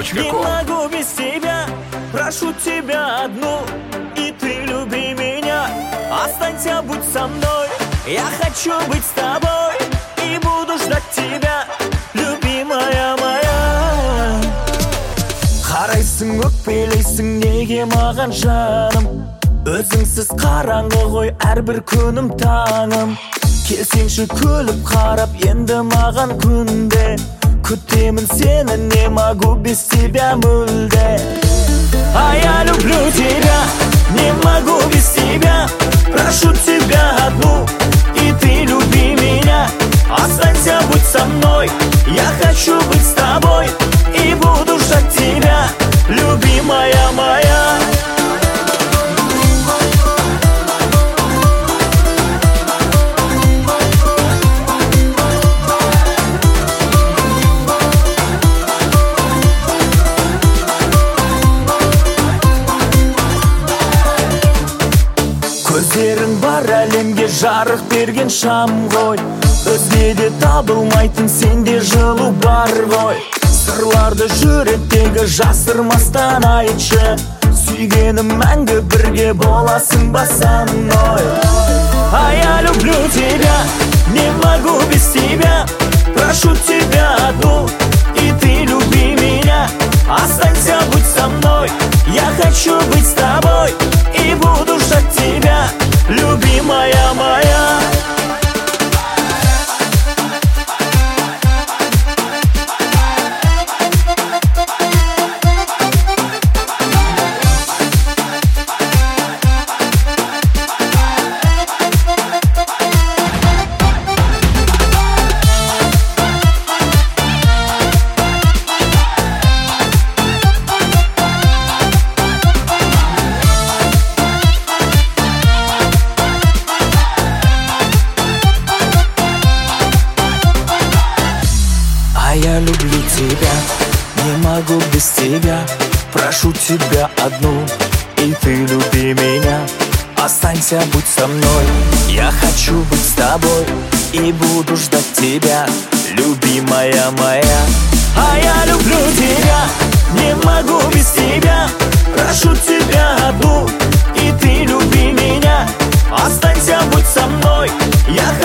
Не могу без тебя, прошу тебя одну, и ты люби меня. Останься, будь со мной, я хочу быть с тобой и буду ждать тебя, любимая моя. Қарайсың өкпелейсің неге маған жаным, өзіңсіз қараңғы ғой әрбір күнім таңым. Келсеңші күліп қарап енді маған күнде, күтемін сені, не могу без тебя мүлде. А я люблю тебя, не могу без тебя, прошу тебя одну, и ты люби меня. Останься, будь со мной, я хочу быть с тобой и буду ждать тебя, любимая моя. Көздерің бар әлемге жарық берген шам ғой, өзгеде табылмайтын сенде жылу бар ғой. Сырларды жүректегі жасырмастан айтшы, сүйгенім мәңгі бірге боласың ба со мной. А я люблю тебя, не могу без тебя, прошу тебя одну, и ты люби меня. Останься, будь со мной, я хочу быть с тобой и буду ждать тебя, любимая моя. Я люблю тебя, не могу без тебя, прошу тебя одну, и ты люби меня. Останься, будь со мной, я хочу быть с тобой и буду ждать тебя, любимая моя. А я люблю тебя, не могу без тебя, прошу тебя одну, и ты люби меня. Останься, будь со мной, я